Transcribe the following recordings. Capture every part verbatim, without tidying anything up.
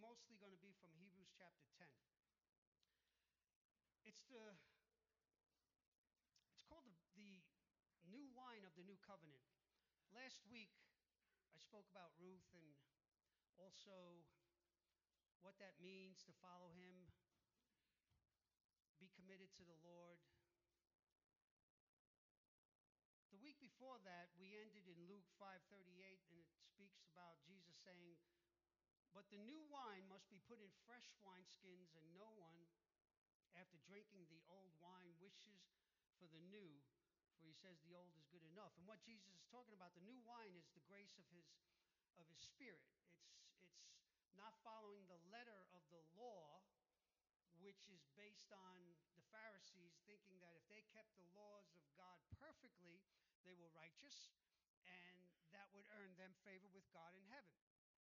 mostly going to be from Hebrews chapter ten. It's the it's called the, the new wine of the new covenant. Last week I spoke about Ruth and also what that means to follow him, be committed to the Lord. The week before that, we ended in Luke five thirty-eight, and it speaks about Jesus saying, "But the new wine must be put in fresh wineskins, and no one, after drinking the old wine, wishes for the new, for he says the old is good enough." And what Jesus is talking about, the new wine, is the grace of his of his Spirit. It's it's not following the letter of the law, which is based on the Pharisees thinking that if they kept the laws of God perfectly, they were righteous, and that would earn them favor with God in heaven.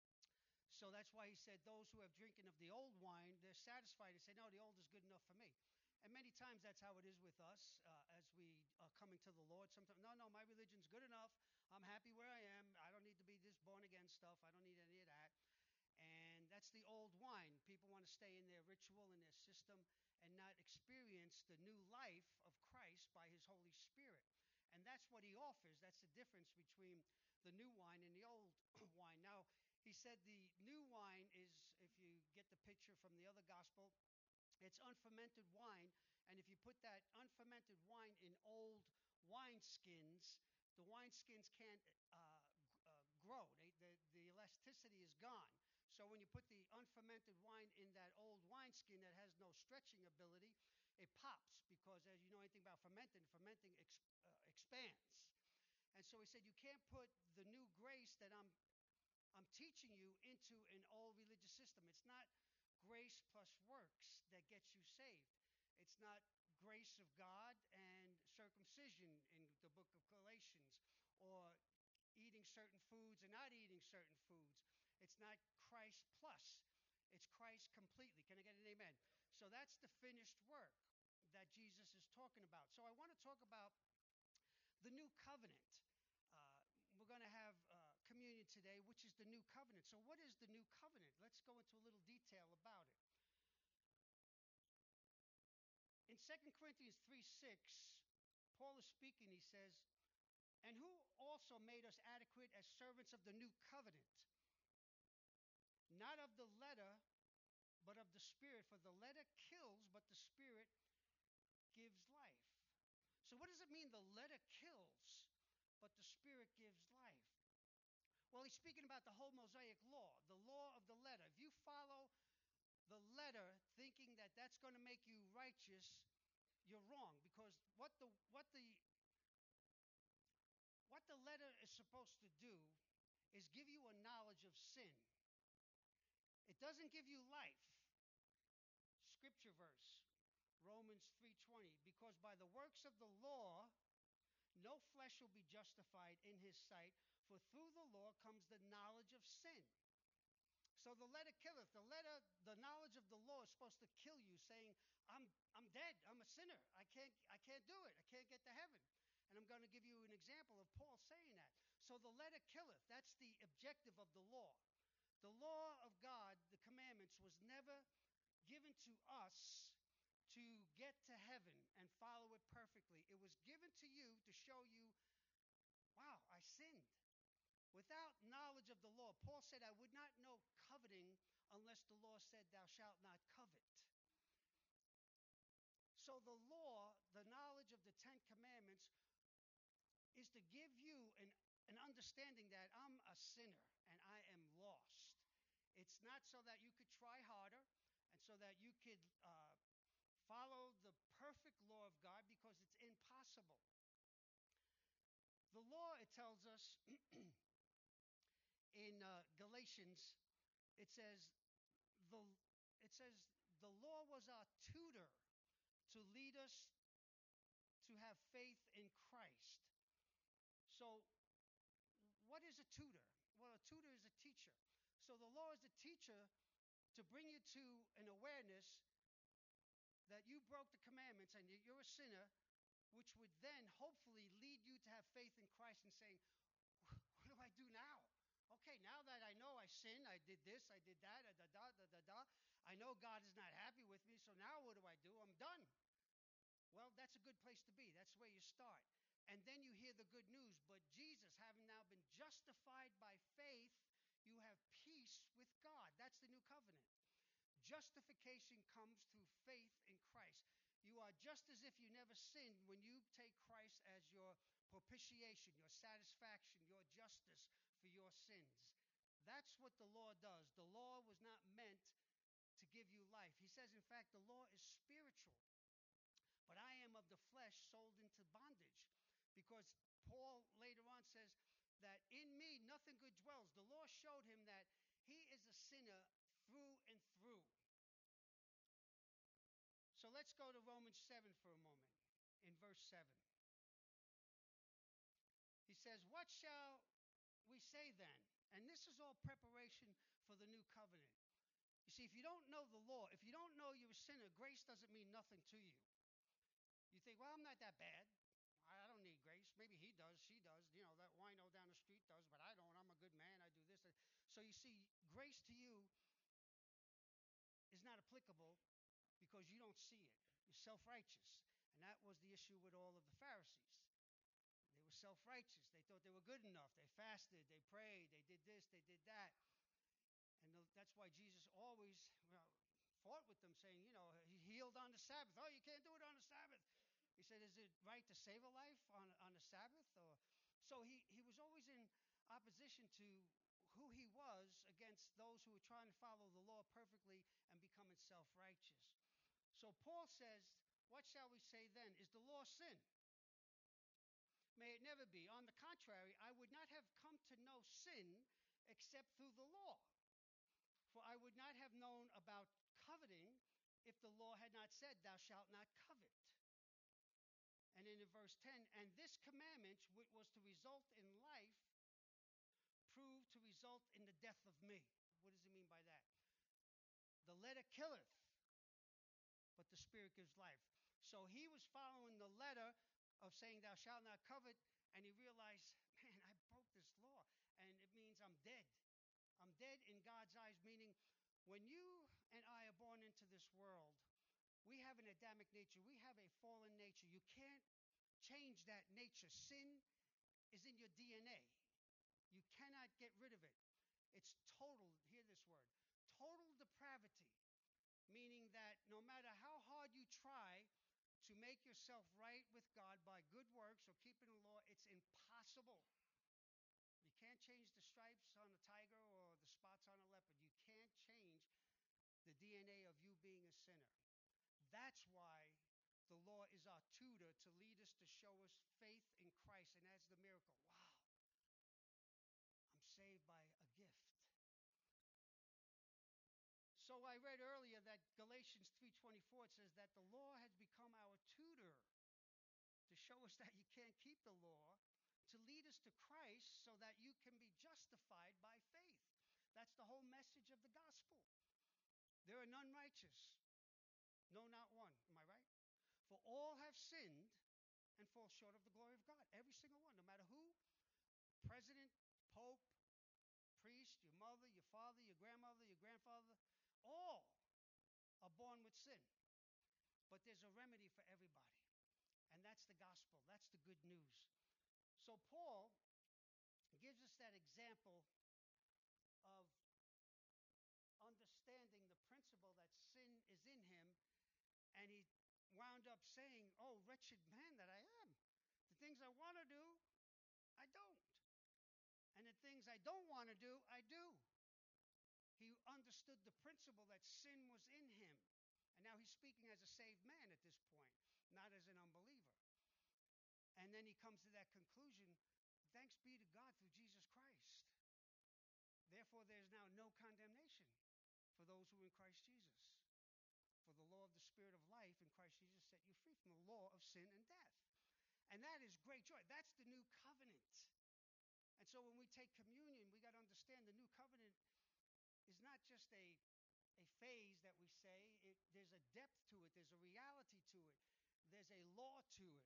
So that's why he said those who have drinking of the old wine, they're satisfied and say, no, the old is good enough for me. And many times that's how it is with us uh, as we are coming to the Lord. Sometimes, no, no, my religion's good enough. I'm happy where I am. I don't need to be this born again stuff. I don't need any of that. And that's the old wine. People want to stay in their ritual and their system and not experience the new life of Christ by his Holy Spirit. And that's what he offers. That's the difference between the new wine and the old wine. Now, he said the new wine is, if you get the picture from the other gospel, it's unfermented wine. And if you put that unfermented wine in old wineskins, the wineskins can't uh, uh, grow. They, the, the elasticity is gone. So when you put the unfermented wine in that old wineskin that has no stretching ability, it pops because, as you know anything about fermenting, fermenting ex, uh, expands. And so he said, you can't put the new grace that I'm I'm teaching you into an old religious system. It's not grace plus works that gets you saved. It's not grace of God and circumcision in the book of Galatians, or eating certain foods and not eating certain foods. It's not Christ plus. It's Christ completely. Can I get an amen? So that's the finished work that Jesus is talking about. So I want to talk about the new covenant. Uh, we're going to have uh, communion today, which is the new covenant. So what is the new covenant? Let's go into a little detail about it. In Second Corinthians three six, Paul is speaking. He says, "And who also made us adequate as servants of the new covenant, not of the letter, but of the Spirit. For the letter kills, but the Spirit gives life." So what does it mean the letter kills, but the Spirit gives life? Well, he's speaking about the whole Mosaic law, the law of the letter. If you follow the letter thinking that that's going to make you righteous, you're wrong, because what the what the what the letter is supposed to do is give you a knowledge of sin. It doesn't give you life. Scripture verse, Romans three twenty, because by the works of the law no flesh will be justified in his sight, for through the law comes the knowledge of sin. So the letter killeth. The letter, the knowledge of the law is supposed to kill you, saying, I'm I'm dead. I'm a sinner. I can't I can't do it. I can't get to heaven. And I'm going to give you an example of Paul saying that. So the letter killeth. That's the objective of the law. The law of God, the commandments, was never given to us to get to heaven and follow it perfectly. It was given to you to show you, wow, I sinned. Without knowledge of the law, Paul said, I would not know coveting unless the law said, thou shalt not covet. So the law, the knowledge of the Ten Commandments, is to give you an, an understanding that I'm a sinner and I am lost. It's not so that you could try harder and so that you could uh, follow the perfect law of God, because it's impossible. The law, it tells us in uh, Galatians, it says the it says the law was our tutor to lead us to have faith in Christ. So what is a tutor? Well, a tutor is a teacher. So the law is a teacher to bring you to an awareness that you broke the commandments and you're a sinner, which would then hopefully lead you to have faith in Christ and saying, what do I do now? Okay, now that I know I sinned. I did this. I did that. Da, da, da, da, da. I know God is not happy with me, so now what do I do? I'm done. Well, that's a good place to be. That's where you start. And then you hear the good news. But Jesus, having now been justified by faith, you have peace with God. That's the new covenant. Justification comes through faith in Christ. You are just as if you never sinned when you take Christ as your propitiation, your satisfaction, your justice for your sins. That's what the law does. The law was not meant to give you life. He says, in fact, the law is spiritual. But I am of the flesh, sold into bondage. Because Paul later on says that in me nothing good dwells. The law showed him that he is a sinner through and through. So let's go to Romans seven for a moment, in verse seven. He says, what shall we say then? And this is all preparation for the new covenant. You see, if you don't know the law, if you don't know you're a sinner, grace doesn't mean nothing to you. You think, well, I'm not that bad. I don't need grace. Maybe he does, she does. You know, that wino down the street does, but I don't. I'm a good man. I do this. So you see, grace to you is not applicable because you don't see it. You're self-righteous. And that was the issue with all of the Pharisees. They were self-righteous. They thought they were good enough. They fasted. They prayed. They did this. They did that. And that's why Jesus always well, fought with them, saying, you know, he healed on the Sabbath. Oh, you can't do it on the Sabbath. He said, is it right to save a life on, on the Sabbath? Or, so he, he was always in opposition to who he was against those who were trying to follow the law perfectly and becoming self-righteous. So Paul says, what shall we say then? Is the law sin? May it never be. On the contrary, I would not have come to know sin except through the law. For I would not have known about coveting if the law had not said, thou shalt not covet. And then in verse ten, and this commandment, which was to result in life, proved to result in the death of me. What does he mean by that? The letter killeth, but the Spirit gives life. So he was following the letter of saying, thou shalt not covet, and he realized, man, I broke this law, and it means I'm dead. I'm dead in God's eyes, meaning when you and I are born into this world, we have an Adamic nature. We have a fallen nature. You can't change that nature. Sin is in your D N A. You cannot get rid of it. It's total, hear this word, total depravity, meaning that no matter how hard you try to make yourself right with God by good works or keeping the law, it's impossible. You can't change the stripes on a tiger or the spots on a leopard. You can't change the D N A of you being a sinner. That's why the law is our tutor to lead us, to show us faith in Christ. And that's the miracle. Wow, I'm saved by a gift. So I read earlier that Galatians three twenty-four, it says that the law has become our tutor to show us that you can't keep the law, to lead us to Christ so that you can be justified by faith. That's the whole message of the gospel. There are none righteous. No, not one. Am I right? For all have sinned and fall short of the glory of God. Every single one, no matter who, president, pope, priest, your mother, your father, your grandmother, your grandfather, all are born with sin. But there's a remedy for everybody. And that's the gospel. That's the good news. So Paul gives us that example of understanding the principle that sin is in him. And he wound up saying, oh, wretched man that I am. The things I want to do, I don't. And the things I don't want to do, I do. He understood the principle that sin was in him. And now he's speaking as a saved man at this point, not as an unbeliever. And then he comes to that conclusion, thanks be to God through Jesus Christ. Therefore, there's now no condemnation for those who are in Christ Jesus. For the law of the Spirit of life in Christ Jesus set you free from the law of sin and death. And that is great joy. That's the new covenant. And so when we take communion, we got to understand the new covenant is not just a, a phase that we say. It, there's a depth to it. There's a reality to it. There's a law to it.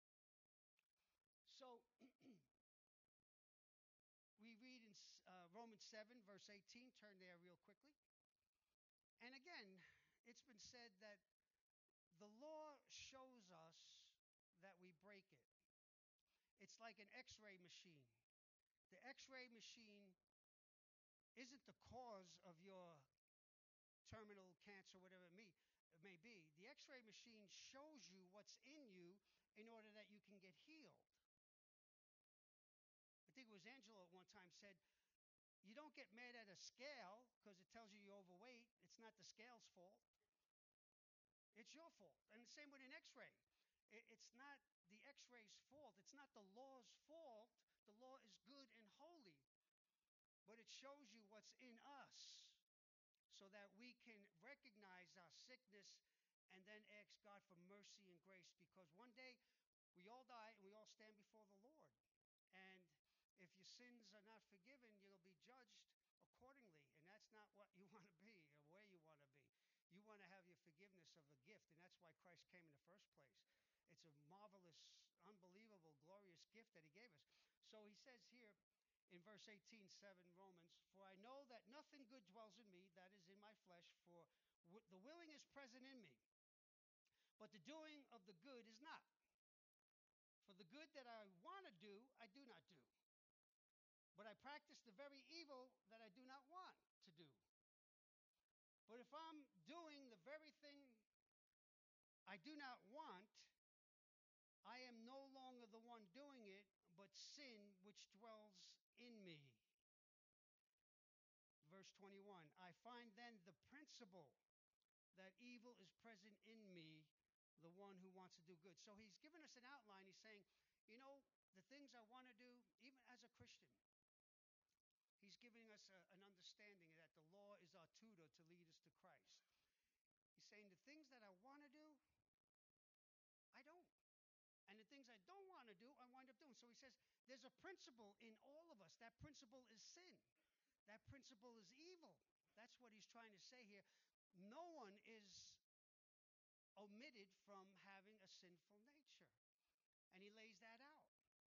So we read in uh, Romans Romans seven, verse eighteen. Turn there real quickly. And again, it's been said that the law shows us that we break it. It's like an x-ray machine. The x-ray machine isn't the cause of your terminal cancer, whatever it may, it may be. The x-ray machine shows you what's in you in order that you can get healed. I think it was Angela at one time said, you don't get mad at a scale because it tells you you're overweight. It's not the scale's fault. It's your fault. And the same with an x-ray. It, it's not the x-ray's fault. It's not the law's fault. The law is good and holy. But it shows you what's in us so that we can recognize our sickness and then ask God for mercy and grace, because one day we all die and we all stand before the Lord. And if your sins are not forgiven, you'll be judged accordingly. And that's not what you want to be or where you want to be. You want to have your forgiveness of a gift, and that's why Christ came in the first place. It's a marvelous, unbelievable, glorious gift that he gave us. So he says here in verse eighteen, seven, Romans, for I know that nothing good dwells in me, that is in my flesh, for w- the willing is present in me, but the doing of the good is not. For the good that I want to do, I do not do. But I practice the very evil that I do not want to do. But if I'm doing the very thing I do not want, I am no longer the one doing it, but sin which dwells in me. Verse twenty-one, I find then the principle that evil is present in me, the one who wants to do good. So he's given us an outline. He's saying, you know, the things I want to do, even as a Christian, he's giving us a, an understanding that the law is our tutor to lead us to Christ. He's saying the things that I want to do, I don't. And the things I don't want to do, I wind up doing. So he says there's a principle in all of us. That principle is sin. That principle is evil. That's what he's trying to say here. No one is omitted from having a sinful nature. And he lays that out.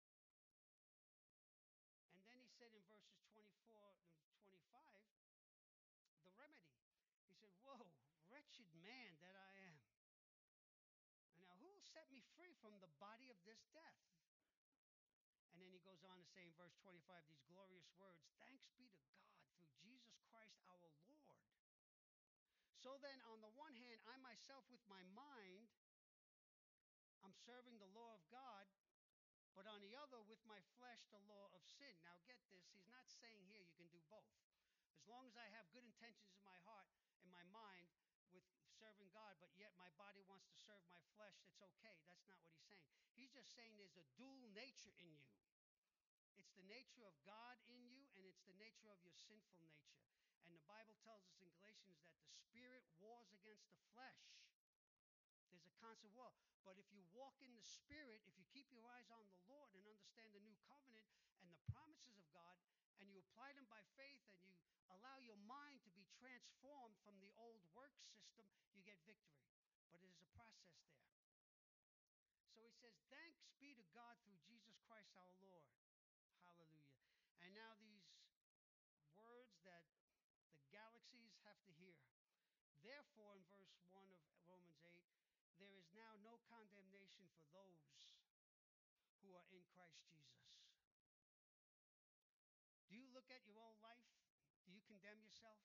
And then he said in verses twenty-four and twenty-five, the remedy. He said, whoa, wretched man that I am. And now who will set me free from the body of this death? And then he goes on to say in verse twenty-five, these glorious words, thanks be to God through Jesus Christ our Lord. So then, on the one hand, I myself with my mind, I'm serving the law of God, but on the other, with my flesh, the law of sin. Now get this, he's not saying here you can do both. As long as I have good intentions in my heart and my mind with serving God, but yet my body wants to serve my flesh, it's okay. That's not what he's saying. He's just saying there's a dual nature in you. It's the nature of God in you, and it's the nature of your sinful nature. And the Bible tells us in Galatians that the spirit wars against the flesh. There's a constant war. But if you walk in the Spirit, if you keep your eyes on the Lord and understand the new covenant and the promises of God, and you apply them by faith, and you allow your mind to be transformed from the old work system, you get victory. But it is a process there. So he says, thanks be to God through Jesus Christ our Lord. Hallelujah. And now these words that the galaxies have to hear. Therefore, in verse one of Romans eight, there is now no condemnation for those who are in Christ Jesus. Do you look at your own life? Do you condemn yourself?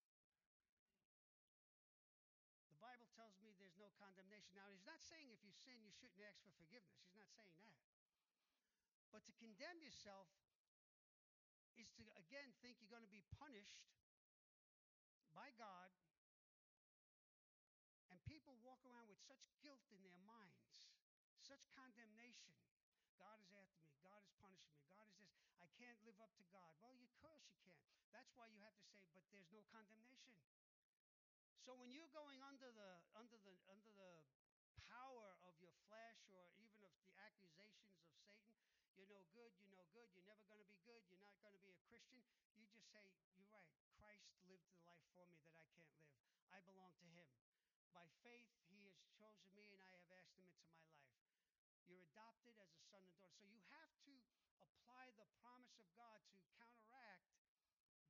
The Bible tells me there's no condemnation. Now, he's not saying if you sin, you shouldn't ask for forgiveness. He's not saying that. But to condemn yourself is to, again, think you're going to be punished by God. And people walk around with such guilt in their minds, such condemnation. God is after me. God is punishing me. God is this. I can't live up to God. Well, you curse, you can't. That's why you have to say, but there's no condemnation. So when you're going under the under the under the power of your flesh, or even of the accusations of Satan, you're no good, you're no good, you're never going to be good, you're not going to be a Christian, you just say, you're right. Christ lived the life for me that I can't live. I belong to him. By faith, he has chosen me, and I have asked him into my life. You're adopted as a son and daughter. So you have to apply the promise of God to counteract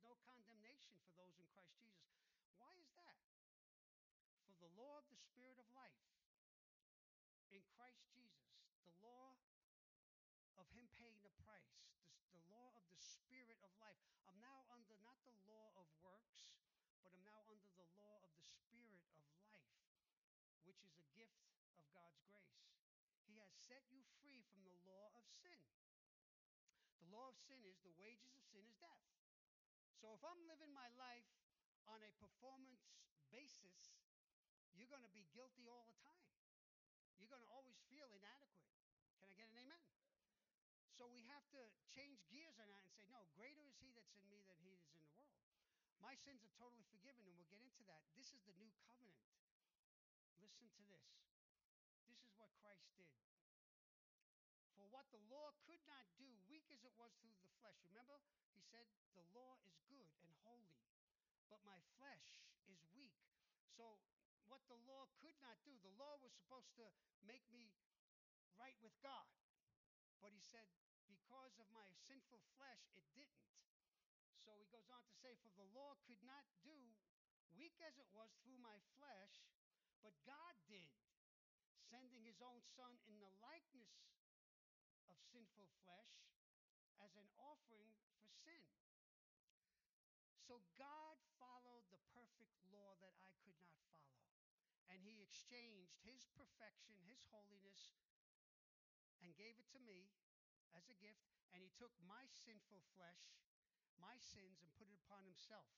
no condemnation for those in Christ Jesus. Why is that? For the law of the Spirit of life in Christ Jesus, the law of him paying the price, the, the law of the Spirit of life. I'm now under not the law of works, but I'm now under the law of the Spirit of life, which is a gift of God's grace. He has set you free from the law of sin. The law of sin is the wages of sin is death. So if I'm living my life on a performance basis, you're going to be guilty all the time. You're going to always feel inadequate. Can I get an amen? So we have to change gears on that and say, no, greater is he that's in me than he is in the world. My sins are totally forgiven, and we'll get into that. This is the new covenant. Listen to this. This is what Christ did. For what the law could not do, weak as it was through the flesh. Remember, he said, the law is good and holy, but my flesh is weak. So what the law could not do, the law was supposed to make me right with God. But he said, because of my sinful flesh, it didn't. So he goes on to say, for the law could not do, weak as it was through my flesh, but God did, sending his own Son in the likeness of sinful flesh as an offering for sin. So God followed the perfect law that I could not follow. And he exchanged his perfection, his holiness, and gave it to me as a gift. And he took my sinful flesh, my sins, and put it upon himself.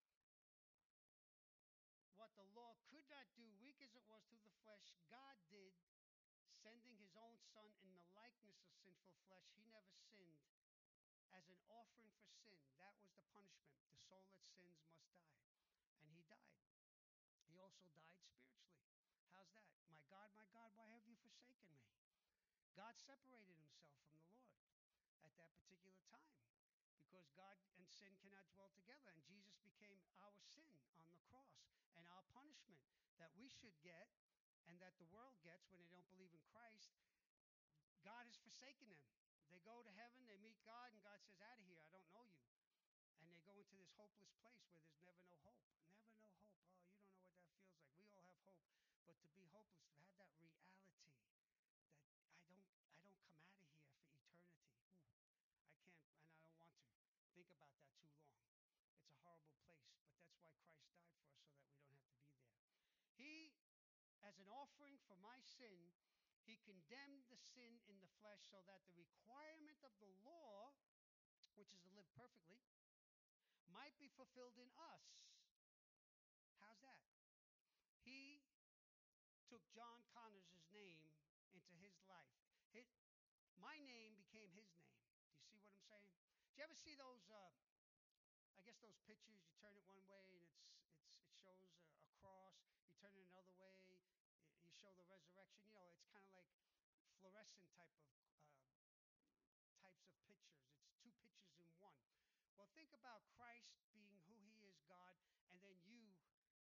What the law could not do, weak as it was through the flesh, God did, sending his own Son in the likeness of sinful flesh. He never sinned, as an offering for sin. That was the punishment. The soul that sins must die. And he died. He also died spiritually. How's that? My God, my God, why have you forsaken me? God separated himself from the Lord at that particular time, because God and sin cannot dwell together. And Jesus became our sin on the cross and our punishment that we should get and that the world gets when they don't believe in Christ. God has forsaken them. They go to heaven, they meet God, and God says, out of here, I don't know you. And they go into this hopeless place where there's never no hope. Never no hope. Oh, you don't know what that feels like. We all have hope. But to be hopeless, to have that reality that I don't I don't come out of here for eternity. Ooh, I can't, and I don't want to think about that too long. It's a horrible place, but that's why Christ died for us, so that we don't have to be there. He, as an offering for my sin, he condemned the sin in the flesh so that the requirement of the law, which is to live perfectly, might be fulfilled in us. How's that? He took John Connors' name into his life. His, my name became his name. Do you see what I'm saying? Do you ever see those, uh, I guess those pictures, you turn it one way and it's it's it shows a, a cross. You turn it another way, it, you show the resurrection. You know, it's kind of like fluorescent type of uh, types of pictures. It's two pictures in one. Well, think about Christ being who he is, God, and then you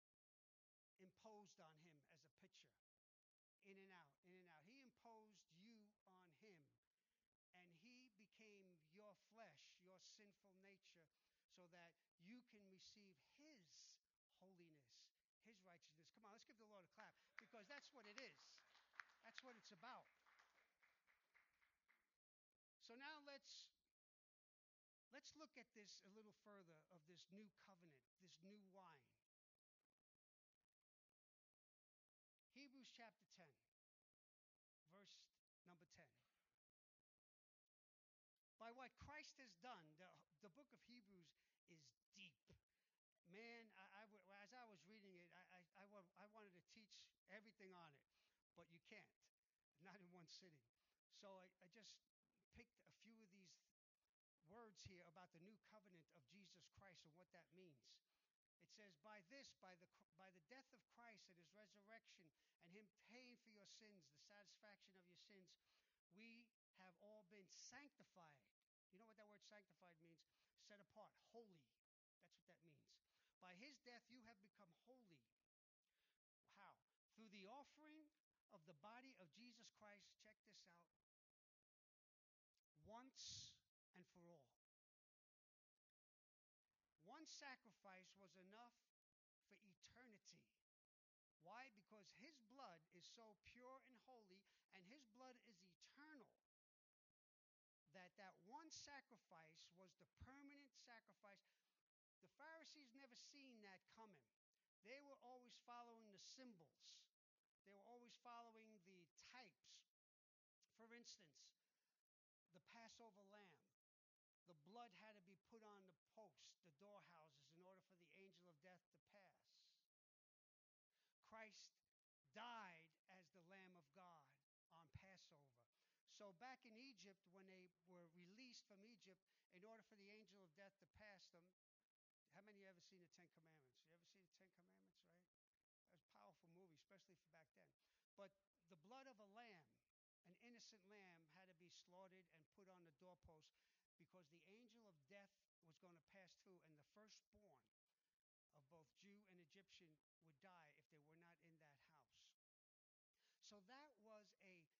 imposed on him as a picture. In and out, in and out. He imposed you on him, and he became your flesh, your sinful nature, so that you can receive his holiness, his righteousness. Come on, let's give the Lord a clap, because that's what it is. That's what it's about. So now let's let's look at this a little further, of this new covenant, this new wine. Hebrews chapter ten, verse number ten. By what Christ has done, the, the book of Hebrews is deep. Man, I, I, as I was reading it, I, I, I, I wanted to teach everything on it, but you can't, not in one sitting. So I, I just picked a few of these words here about the new covenant of Jesus Christ and what that means. It says, by this, by the by the death of Christ and his resurrection and him paying for your sins, the satisfaction of your sins, we have all been sanctified. You know what that word sanctified means? Set apart, holy. That's what that means. By his death, you have become holy. How? Through the offering of the body of Jesus Christ, check this out, once and for all. sacrifice was enough for eternity. Why? Because his blood is so pure and holy, and his blood is eternal, that that one sacrifice was the permanent sacrifice. The Pharisees never seen that coming. They were always following the symbols. They were always following the types. For instance, the Passover lamb. The blood had to be put on the posts, the door houses, in order for the angel of death to pass. Christ died as the Lamb of God on Passover. So back in Egypt, when they were released from Egypt, in order for the angel of death to pass them, how many of you ever seen the Ten Commandments? You ever seen the Ten Commandments, right? It was a powerful movie, especially for back then. But the blood of a lamb, an innocent lamb, had to be slaughtered and put on the doorpost, because the angel of death was going to pass through, and the firstborn of both Jew and Egyptian would die if they were not in that house. So that was a,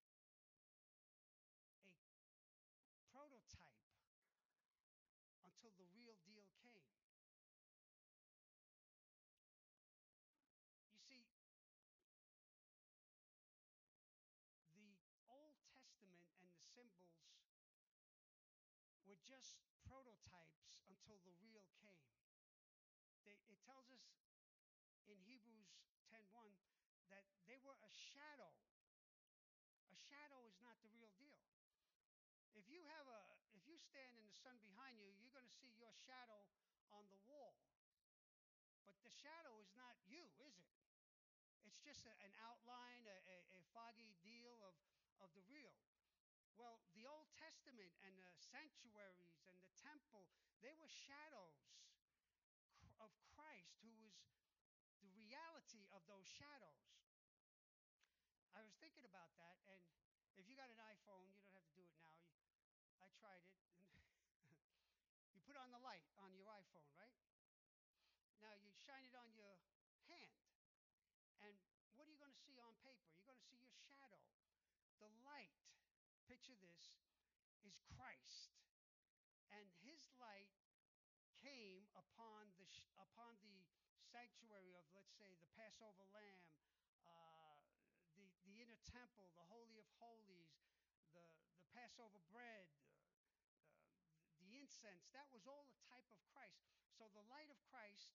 a prototype until the real deal came. You see, the Old Testament and the symbols were just prototypes until the real came. They, it tells us in Hebrews ten one that they were a shadow. A shadow is not the real deal. If you have a, if you stand in the sun behind you, you're going to see your shadow on the wall. But the shadow is not you, is it? It's just a, an outline, a, a, a foggy deal of, of the real. Well, the Old Testament and the sanctuaries and the temple, they were shadows of Christ, who was the reality of those shadows. I was thinking about that, and if you got an iPhone, you don't have to do it now. You, I tried it. You put on the light on your iPhone, right? Now you shine it on your hand, and what are you going to see on paper? You're going to see your shadow. The light, picture this, is Christ, and his light came upon the sh- upon the sanctuary of, let's say, the Passover lamb, uh, the the inner temple, the Holy of Holies, the the Passover bread, uh, uh, the incense. That was all a type of Christ. So the light of Christ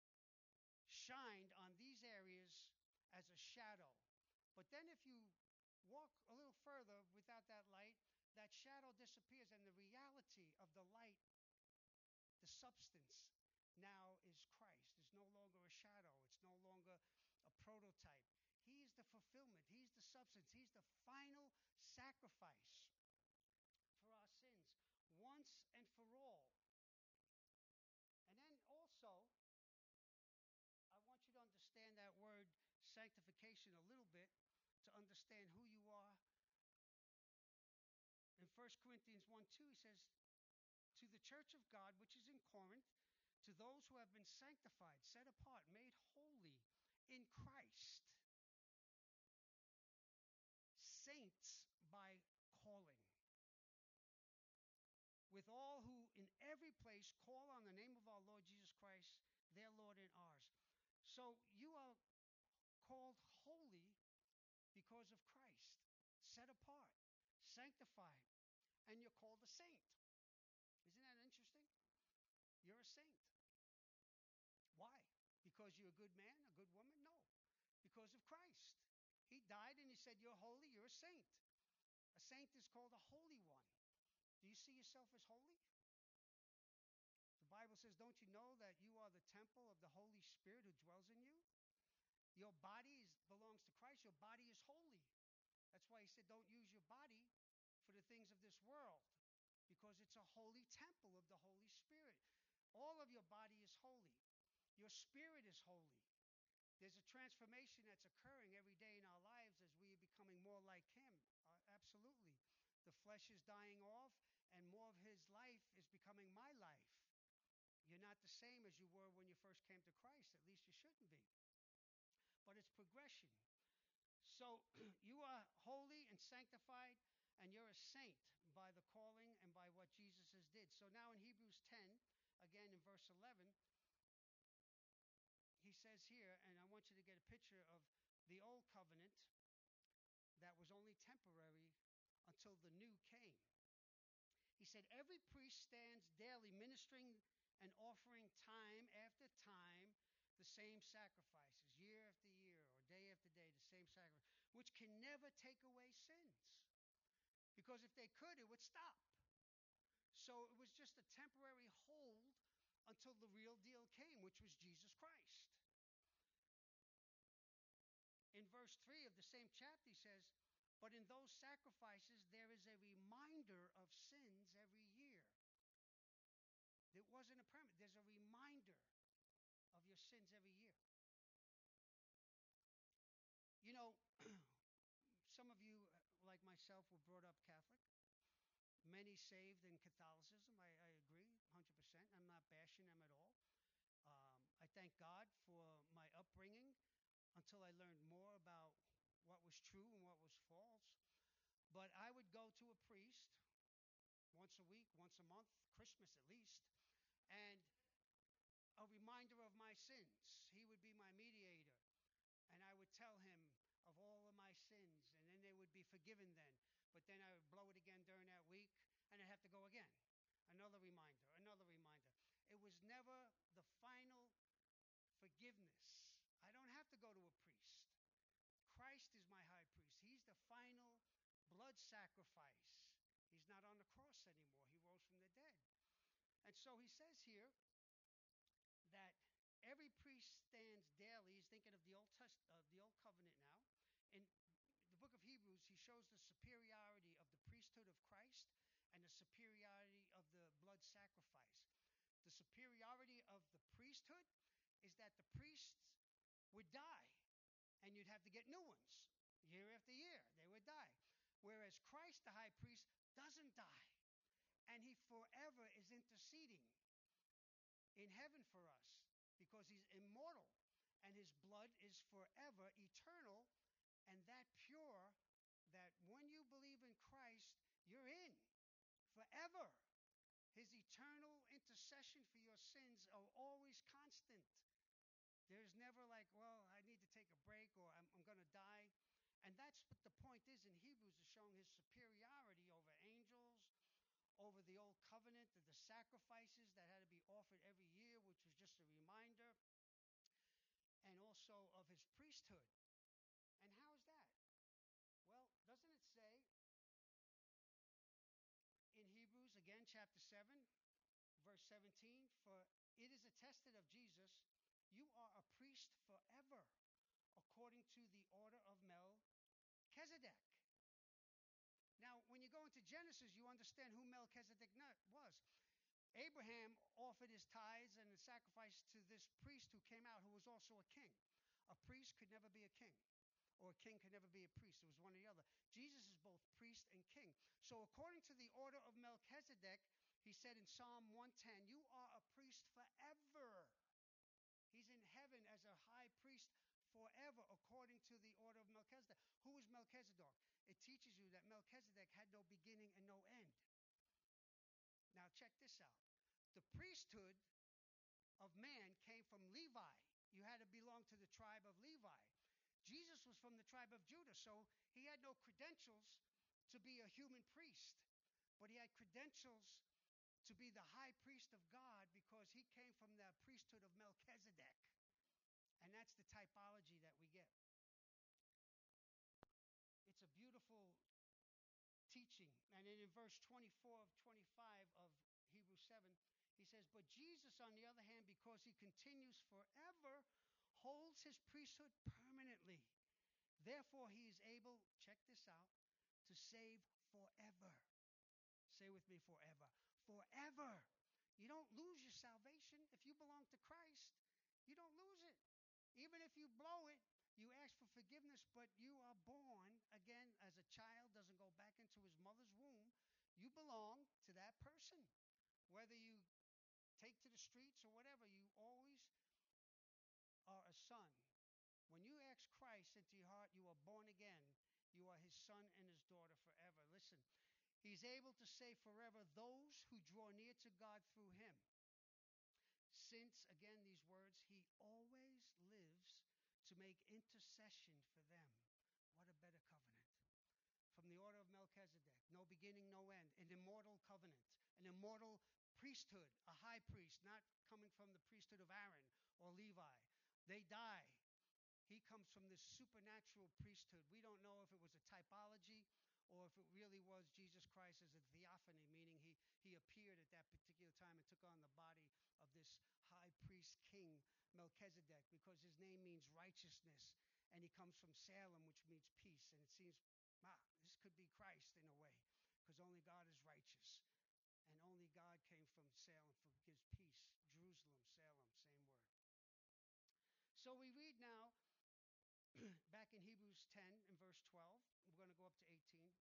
shined on these areas as a shadow. But then if you walk a little further without that light, that shadow disappears, and the reality of the light, the substance, now is Christ. It's no longer a shadow. It's no longer a prototype. He is the fulfillment. He's the substance. He's the final sacrifice for our sins, once and for all. And then also, I want you to understand that word sanctification a little bit, to understand who you are. In First Corinthians one two, he says, to the church of God, which is in Corinth, to those who have been sanctified, set apart, made holy in Christ, saints by calling, with all who in every place call on the name of our Lord Jesus Christ, their Lord and ours. So you are called holy because of Christ, set apart, sanctified, and you're called a saint. Isn't that interesting? You're a saint. Why? Because you're a good man, a good woman? No. Because of Christ. He died and he said, you're holy, you're a saint. A saint is called a holy one. Do you see yourself as holy? The Bible says, don't you know that you are the temple of the Holy Spirit who dwells in you? Your body is, belongs to Christ. Your body is holy. That's why he said, don't use your body for the things of this world, because it's a holy temple of the Holy Spirit. All of your body is holy. Your spirit is holy. There's a transformation that's occurring every day in our lives as we are becoming more like him. Uh, absolutely. The flesh is dying off, and more of his life is becoming my life. You're not the same as you were when you first came to Christ. At least you shouldn't be. But it's progression. So you are holy and sanctified, and you're a saint by the calling and by what Jesus has did. So now in Hebrews ten, again in verse eleven, here, and I want you to get a picture of the old covenant that was only temporary until the new came. He said, every priest stands daily ministering and offering time after time the same sacrifices, year after year or day after day, the same sacrifice, which can never take away sins. Because if they could, it would stop. So it was just a temporary hold until the real deal came, which was Jesus Christ. In verse three of the same chapter, he says, but in those sacrifices, there is a reminder of sins every year. It wasn't a permanent. There's a reminder of your sins every year. You know, some of you, like myself, were brought up Catholic. Many saved in Catholicism. I, I agree, one hundred percent. I'm not bashing them at all. Um, I thank God for my upbringing until I learned more about what was true and what was false. But I would go to a priest once a week, once a month, Christmas at least, and a reminder of my sins. He would be my mediator, and I would tell him of all of my sins, and then they would be forgiven then. But then I would blow it again during that week, and I'd have to go again. Another reminder, another reminder. It was never the final forgiveness. I don't have to go to a priest. Christ is my high priest. He's the final blood sacrifice. He's not on the cross anymore. He rose from the dead. And so he says here that every priest stands daily. He's thinking of the Old Test, of the Old Covenant now. In the book of Hebrews, he shows the superiority of the priesthood of Christ and the superiority of the blood sacrifice. The superiority of the priesthood is that the priests would die, and you'd have to get new ones year after year. They would die. Whereas Christ, the high priest, doesn't die, and he forever is interceding in heaven for us because he's immortal, and his blood is forever eternal and that pure that when you believe in Christ, you're in forever. His eternal intercession for your sins are always constant. There's never like, well, I need to take a break or I'm, I'm going to die. And that's what the point is in Hebrews, is showing his superiority over angels, over the old covenant, the, the sacrifices that had to be offered every year, which was just a reminder, and also of his priesthood. And how is that? Well, doesn't it say in Hebrews, again, chapter seven, verse seventeen, for it is attested of Jesus, you are a priest forever, according to the order of Melchizedek. Now, when you go into Genesis, you understand who Melchizedek was. Abraham offered his tithes and the sacrifice to this priest who came out, who was also a king. A priest could never be a king, or a king could never be a priest. It was one or the other. Jesus is both priest and king. So according to the order of Melchizedek, he said in Psalm one ten, you are a priest forever. He's in heaven as a high priest forever, according to the order of Melchizedek. Who is Melchizedek? It teaches you that Melchizedek had no beginning and no end. Now check this out. The priesthood of man came from Levi. You had to belong to the tribe of Levi. Jesus was from the tribe of Judah, so he had no credentials to be a human priest, but he had credentials to be the high priest of God because he came from the priesthood of Melchizedek. And that's the typology that we get. It's a beautiful teaching. And then in verse twenty-four of twenty-five of Hebrews seven, he says, but Jesus, on the other hand, because he continues forever, holds his priesthood permanently. Therefore, he is able, check this out, to save forever. Say with me, forever. Forever. You don't lose your salvation. If you belong to Christ, you don't lose it. Even if you blow it, you ask for forgiveness, but you are born again as a child, doesn't go back into his mother's womb. You belong to that person. Whether you take to the streets or whatever, you always are a son. When you ask Christ into your heart, you are born again. You are his son and his daughter forever. Listen, he's able to save forever those who draw near to God through him. Since, again, these words, he always lives to make intercession for them. What a better covenant. From the order of Melchizedek, no beginning, no end, an immortal covenant, an immortal priesthood, a high priest, not coming from the priesthood of Aaron or Levi. They die. He comes from this supernatural priesthood. We don't know if it was a typology or if it really was Jesus Christ as a theophany, meaning he, he appeared at that particular time and took on the body of this high priest king, Melchizedek, because his name means righteousness, and he comes from Salem, which means peace. And it seems, ah, this could be Christ in a way, because only God is righteous, and only God came from Salem, for gives peace. Jerusalem, Salem, same word. So we read now, back in Hebrews ten in verse twelve, we're going to go up to eighteen.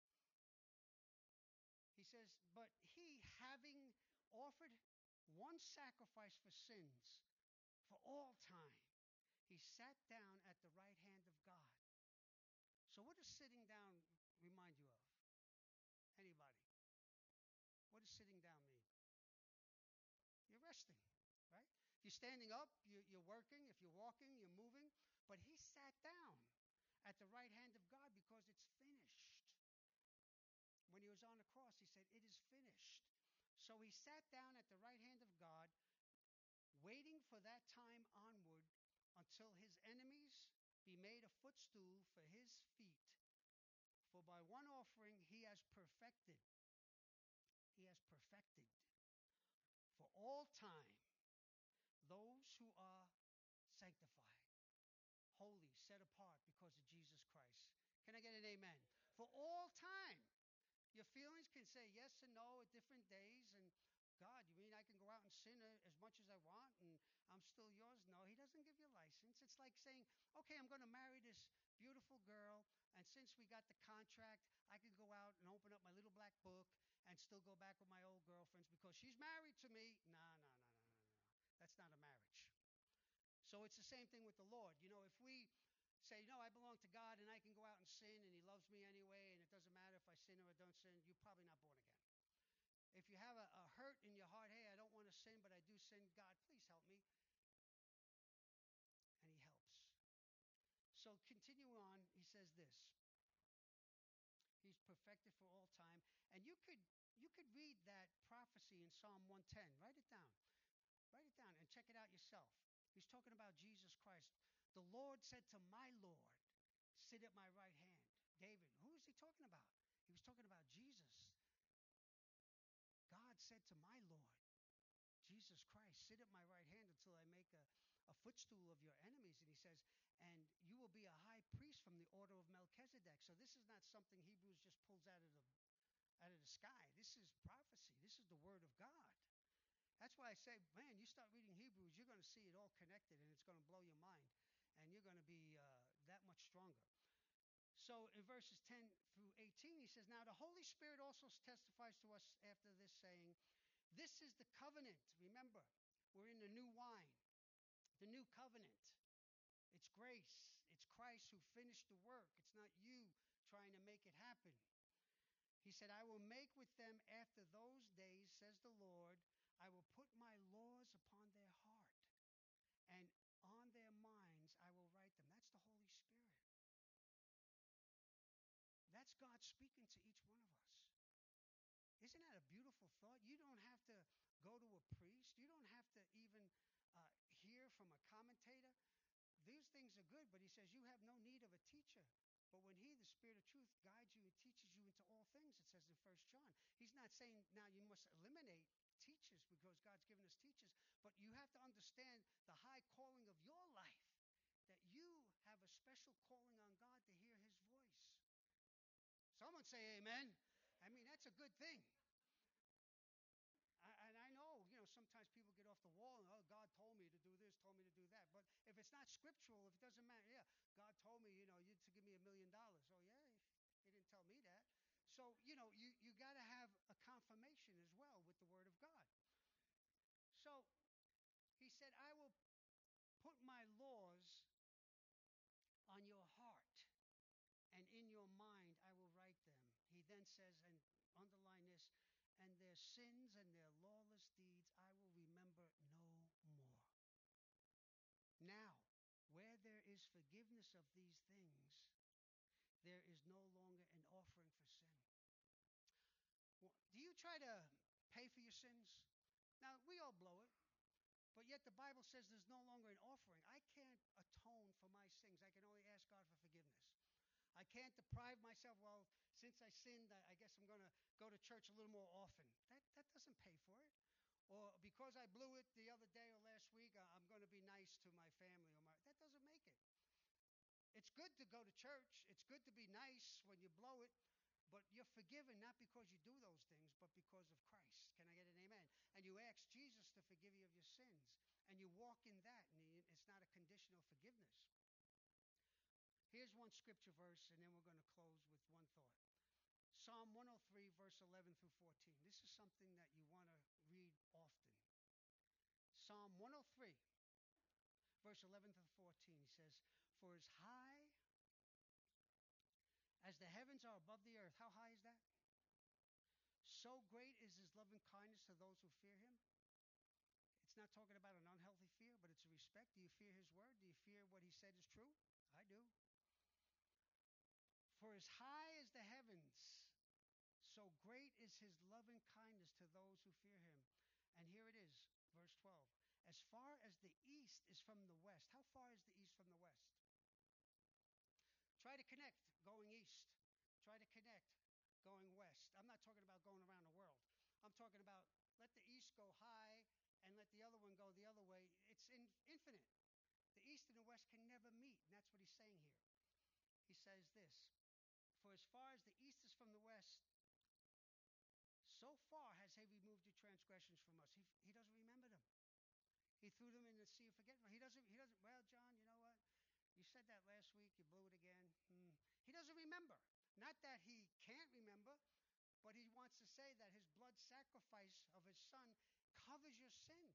He says, but he, having offered one sacrifice for sins for all time, he sat down at the right hand of God. So what does sitting down remind you of? Anybody? What does sitting down mean? You're resting, right? If you're standing up, you, you're working. If you're walking, you're moving. But he sat down at the right hand of God because it's finished. When he was on the cross, he said, it is finished. So he sat down at the right hand of God, waiting for that time onward until his enemies be made a footstool for his feet. For by one offering he has perfected, he has perfected for all time those who are sanctified, holy, set apart because of Jesus Christ. Can I get an amen? For all time. Your feelings can say yes and no at different days. And God, you mean I can go out and sin as much as I want and I'm still yours? No, he doesn't give you a license. It's like saying, okay, I'm going to marry this beautiful girl. And since we got the contract, I can go out and open up my little black book and still go back with my old girlfriends because she's married to me. No, no, no, no, no, no. That's not a marriage. So it's the same thing with the Lord. You know, if we say, no, I belong to God and I can go out and sin and he loves me anyway and it doesn't matter if I sin or I don't sin, you're probably not born again. If you have a, a hurt in your heart, hey, I don't want to sin, but I do sin, God, please help me. And he helps. So continue on, he says this. He's perfected for all time. And you could you could read that prophecy in Psalm one ten. Write it down. Write it down and check it out yourself. He's talking about Jesus Christ. The Lord said to my Lord, sit at my right hand. David, who is he talking about? He was talking about Jesus. God said to my Lord, Jesus Christ, sit at my right hand until I make a, a footstool of your enemies. And he says, and you will be a high priest from the order of Melchizedek. So this is not something Hebrews just pulls out of the out of the sky. This is prophecy. This is the word of God. That's why I say, man, you start reading Hebrews, you're going to see it all connected, and it's going to blow your mind, and you're going to be uh, that much stronger. So in verses ten through eighteen, he says, now the Holy Spirit also testifies to us after this, saying, this is the covenant. Remember, we're in the new wine, the new covenant. It's grace. It's Christ who finished the work. It's not you trying to make it happen. He said, I will make with them after those days, says the Lord, I will put my laws upon their heart, and on their minds I will write them. That's the Holy Spirit. That's God speaking to each one of us. Isn't that a beautiful thought? You don't have to go to a priest. You don't have to even uh, hear from a commentator. These things are good, but he says you have no need of a teacher. But when he, the Spirit of truth, guides you and teaches you into all things, it says in First John. He's not saying now you must eliminate teachers because God's given us teachers, but you have to understand the high calling of your life, that you have a special calling on God to hear his voice. Someone say amen. I mean, that's a good thing. I, and I know, you know, sometimes people get off the wall and, oh, God told me to do this, told me to do that. But if it's not scriptural, if it doesn't matter, yeah, God told me, you know, you to give me a million dollars. Oh, yeah, he didn't tell me that. So, you know, you, you got to have a confirmation as well with the word of God. So he said, I will put my laws on your heart, and in your mind I will write them. He then says, and underline this, and their sins and their lawless deeds I will remember no more. Now, where there is forgiveness of these things, there is no longer an offering for sin. Well, do you try to pay for your sins? Now, we all blow it, but yet the Bible says there's no longer an offering. I can't atone for my sins. I can only ask God for forgiveness. I can't deprive myself, well, since I sinned, I guess I'm going to go to church a little more often. That, that doesn't pay for it. Or because I blew it the other day or last week, I'm going to be nice to my family. Or my, that doesn't make it. It's good to go to church. It's good to be nice when you blow it. But you're forgiven not because you do those things, but because of Christ. Can I get an amen? And you ask Jesus to forgive you of your sins. And you walk in that, and it's not a conditional forgiveness. Here's one scripture verse, and then we're going to close with one thought. Psalm one oh three, verse eleven through fourteen. This is something that you want to read often. Psalm one oh three, verse eleven through fourteen. He says, "For as high as the heavens are above the earth," how high is that? "So great is his loving kindness to those who fear him." It's not talking about an unhealthy fear, but it's a respect. Do you fear his word? Do you fear what he said is true? I do. "For as high as the heavens, so great is his loving kindness to those who fear him." And here it is, verse twelve. "As far as the east is from the west." How far is the east from the west? Try to connect going east. Try to connect going west. I'm not talking about going around the world. I'm talking about let the east go high and let the other one go the other way. It's in, infinite. The east and the west can never meet, and that's what he's saying here. He says this, "For as far as the east is from the west, so far has he removed your transgressions from us." He, he doesn't remember them. He threw them in the sea of forgetfulness. He doesn't, he doesn't, well, John, you know what? You said that last week. You blew it again. Hmm. He doesn't remember. Not that he can't remember, but he wants to say that his blood sacrifice of his son covers your sin.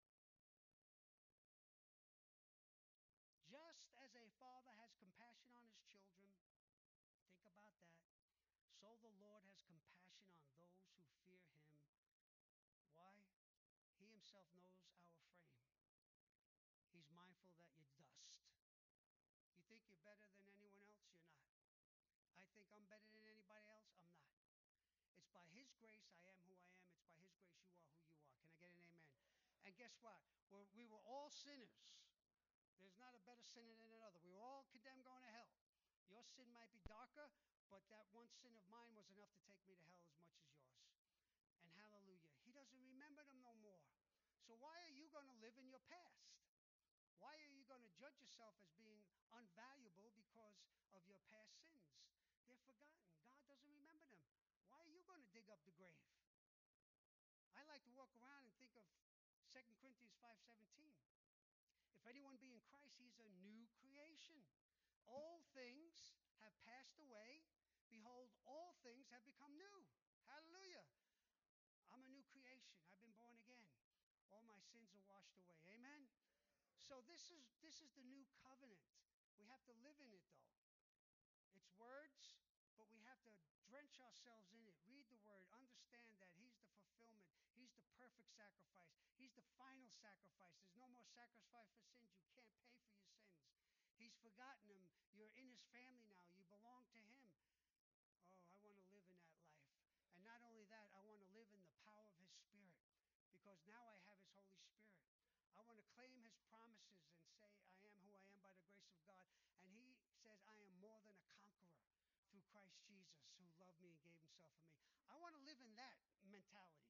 Just as a father has compassion on his children, think about that, so the Lord has compassion on those who fear him. Why? He himself knows our frame. He's mindful that you're dust. You think you're better than anyone else? You're not. I think I'm better than anybody else? I'm not. It's by his grace I am who I am. It's by his grace you are who you are. Can I get an amen? And guess what? We're, we were all sinners. There's not a better sinner than another. We were all condemned going to hell. Your sin might be darker, but that one sin of mine was enough to take me to hell as much as yours. And hallelujah, he doesn't remember them no more. So why are you going to live in your past? Why are you going to judge yourself as being unvaluable because of your past sins? They're forgotten. God doesn't remember them. Why are you going to dig up the grave? I like to walk around and think of Second Corinthians five seventeen. "If anyone be in Christ, he's a new creation. Old things have passed away. Behold, all things have become new." Hallelujah. I'm a new creation. I've been born again. All my sins are washed away. Amen? So this is this is the new covenant. We have to live in it, though. It's words, but we have to drench ourselves in it. Read the word. Understand that he's the fulfillment. He's the perfect sacrifice. He's the final sacrifice. There's no more sacrifice for sins. You can't pay for your sins. He's forgotten them. You're in his family now. You belong to him. Oh, I want to live in that life. And not only that, I want to live in the power of his Spirit, because now I have his Holy Spirit. I want to claim his promises and say, I am who I am by the grace of God. And he says, I am more than a conqueror through Christ Jesus, who loved me and gave himself for me. I want to live in that mentality.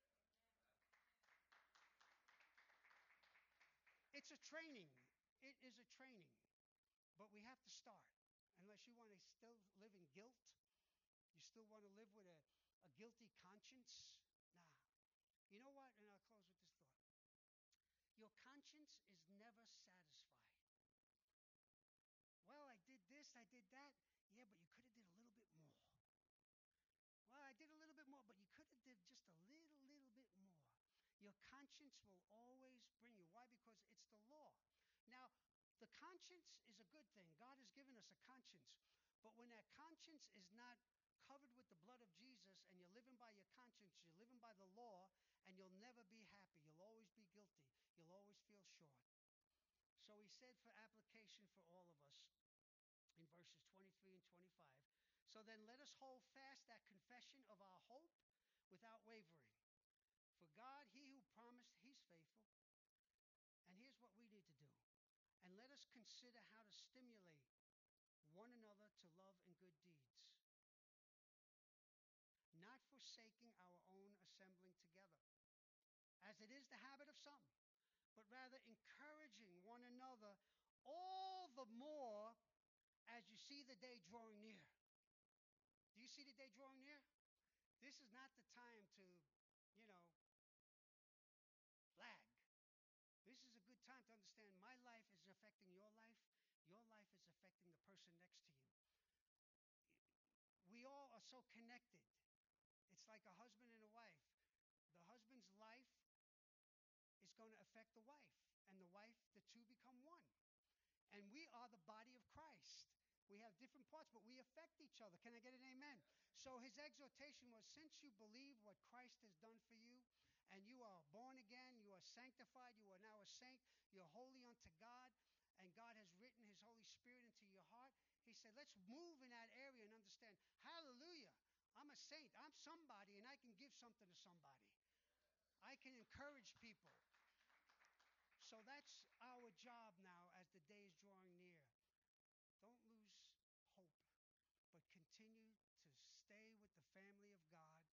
It's a training. It is a training. But we have to start. Unless you want to still live in guilt, you still want to live with a, a guilty conscience, nah. You know what? And I'll close with this thought. Your conscience is never satisfied. Well, I did this, I did that. Yeah, but you could have did a little bit more. Well, I did a little bit more, but you could have did just a little, little bit more. Your conscience will always bring you. Why? Because it's the law. Now, the conscience is a good thing. God has given us a conscience. But when that conscience is not covered with the blood of Jesus and you're living by your conscience, you're living by the law, and you'll never be happy. You'll always be guilty. You'll always feel short. So he said for application for all of us in verses twenty-three and twenty-five, so then let us hold fast that confession of our hope without wavering. For God, he who promised, he's faithful. And here's what we need to do. And let us consider how to stimulate one another to love and good deeds, not forsaking our own assembling together, as it is the habit of some, but rather encouraging one another all the more as you see the day drawing near. Do you see the day drawing near? This is not the time to, you know, flag. This is a good time to understand my life is affecting your life. Your life is affecting the person next to you. We all are so connected. It's like a husband and a wife. The husband's life is going to affect the wife, and the wife, the two become one. And we are the body of Christ. We have different parts, but we affect each other. Can I get an amen? So his exhortation was, since you believe what Christ has done for you, and you are born again, you are sanctified, you are now a saint, you're holy unto God, and God has written his Holy Spirit into your heart, he said, let's move in that area and understand, hallelujah, I'm a saint, I'm somebody, and I can give something to somebody. I can encourage people. So that's our job now as the day is drawing near. Don't lose hope, but continue to stay with the family of God